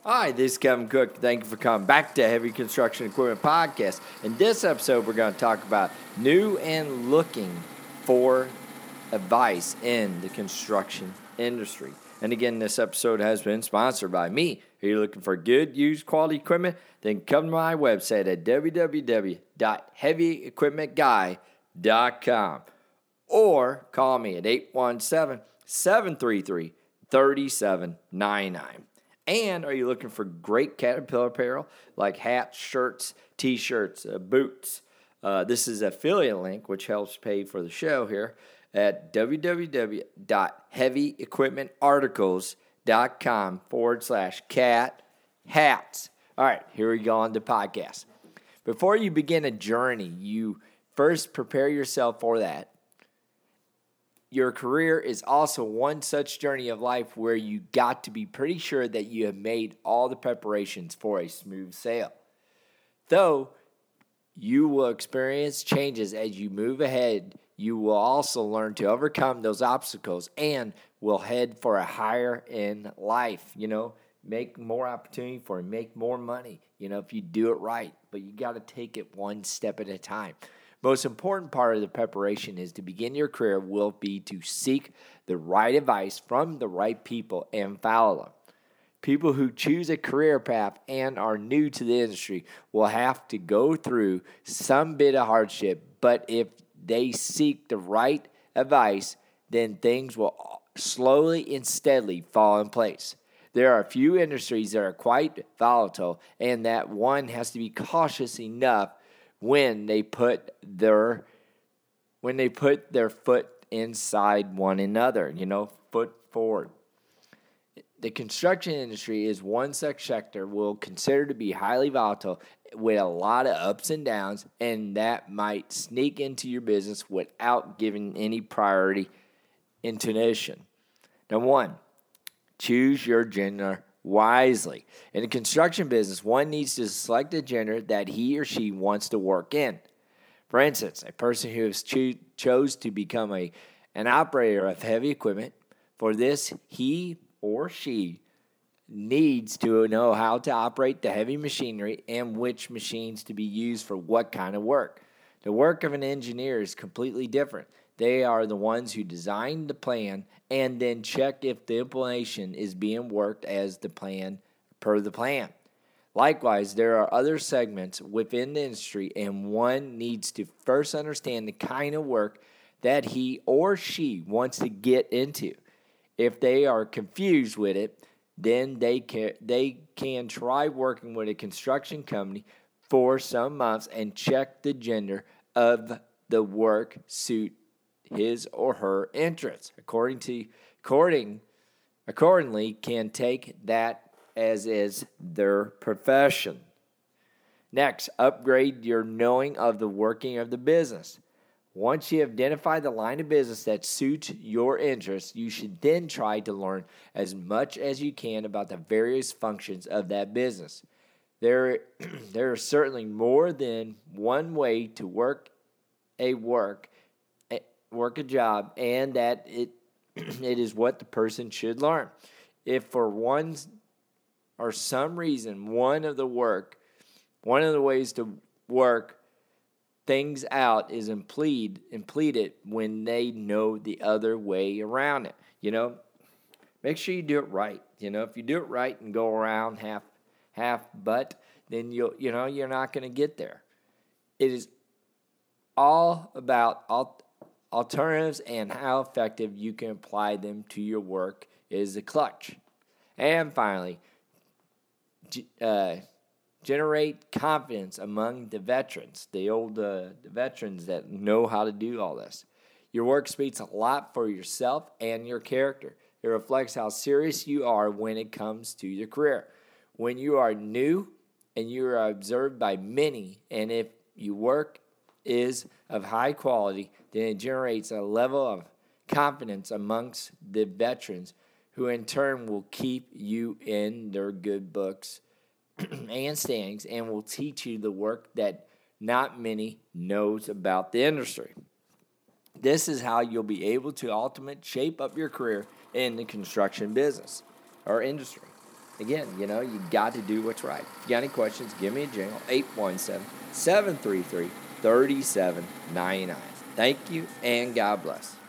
Hi, this is Kevin Cook. Thank you for coming back to Heavy Construction Equipment Podcast. In this episode, we're going to talk about new and looking for advice in the construction industry. And again, this episode has been sponsored by me. If you're looking for good, used, quality equipment, then come to my website at www.heavyequipmentguy.com or call me at 817-733-3799. And are you looking for great Caterpillar apparel like hats, shirts, T-shirts, boots? This is affiliate link, which helps pay for the show here at www.heavyequipmentarticles.com/cat hats. All right, here we go on the podcast. Before you begin a journey, you first prepare yourself for that. Your career is also one such journey of life where you got to be pretty sure that you have made all the preparations for a smooth sail. Though you will experience changes as you move ahead, you will also learn to overcome those obstacles and will head for a higher in life. Make more opportunity for it, make more money, if you do it right. But you got to take it one step at a time. Most important part of the preparation is to begin your career will be to seek the right advice from the right people and follow them. People who choose a career path and are new to the industry will have to go through some bit of hardship, but if they seek the right advice, then things will slowly and steadily fall in place. There are a few industries that are quite volatile, and that one has to be cautious enough when they put their foot inside one another, foot forward. The construction industry is one such sector we'll consider to be highly volatile with a lot of ups and downs, and that might sneak into your business without giving any priority intonation. Number one, choose your gender wisely. In the construction business, one needs to select a gender that he or she wants to work in. For instance, a person who has chose to become an operator of heavy equipment, for this, he or she needs to know how to operate the heavy machinery and which machines to be used for what kind of work. The work of an engineer is completely different. They are the ones who design the plan and then check if the implementation is being worked as the plan per the plan. Likewise, there are other segments within the industry, and one needs to first understand the kind of work that he or she wants to get into. If they are confused with it, then they can try working with a construction company for some months and check the gender of the work suit his or her interests. Accordingly, can take that as is their profession. Next, upgrade your knowing of the working of the business. Once you have identified the line of business that suits your interests, you should then try to learn as much as you can about the various functions of that business. There is certainly more than one way to work a job, and that it is what the person should learn. If for one or some reason one of the ways to work things out is implemented when they know the other way around it. Make sure you do it right. If you do it right and go around half butt, then you're not going to get there. It is all about alternatives and how effective you can apply them to your work is the clutch. And finally, generate confidence among the veterans, the veterans that know how to do all this. Your work speaks a lot for yourself and your character. It reflects how serious you are when it comes to your career. When you are new and you are observed by many, and if your work is of high quality, then it generates a level of confidence amongst the veterans, who in turn will keep you in their good books and standings and will teach you the work that not many knows about the industry. This is how you'll be able to ultimately shape up your career in the construction business or industry. Again, you got to do what's right. If you got any questions, give me a jingle, 817-733-3799. Thank you, and God bless.